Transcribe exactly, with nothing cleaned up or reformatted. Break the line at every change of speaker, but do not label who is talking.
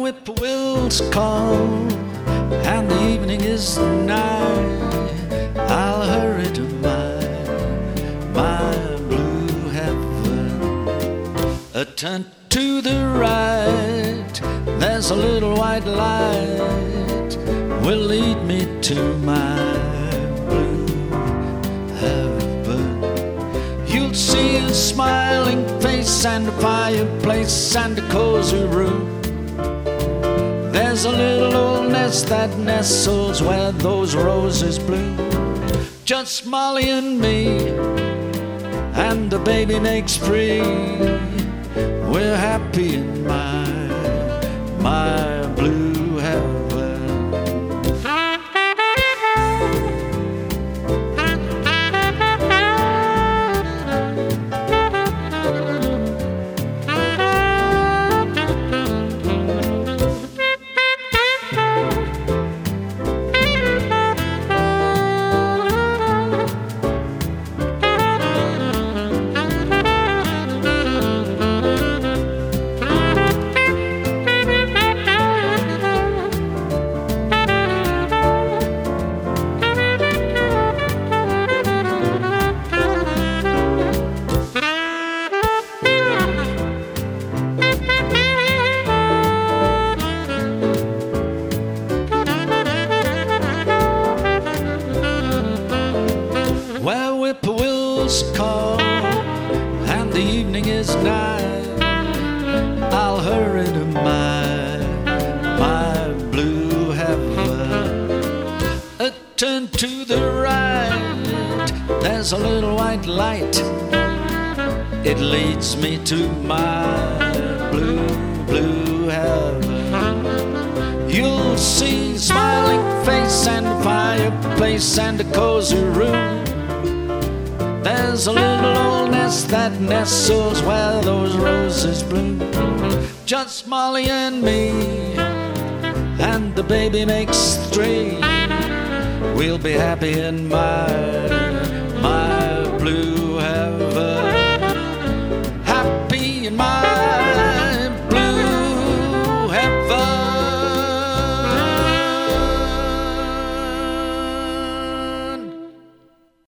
whippoorwills call and the evening is nigh, I'll hurry to my, my blue heaven. A turn to the right, there's a little white light, will lead me to my blue heaven. You'll see a smiling face and a fireplace and a cozy room. There's a little old nest that nestles where those roses bloom. Just Molly and me, and the baby makes free. We're happy in my, my blue heaven. Where whippoorwills call and the evening is nigh, I'll hurry to my, my blue heaven. A turn to the right, there's a little white light, it leads me to my blue, blue heaven. You'll see a smiling face and a fireplace and a cozy room. There's a little old nest that nestles where those roses bloom. Just Molly and me, and the baby makes three. We'll be happy in my, my blue heaven.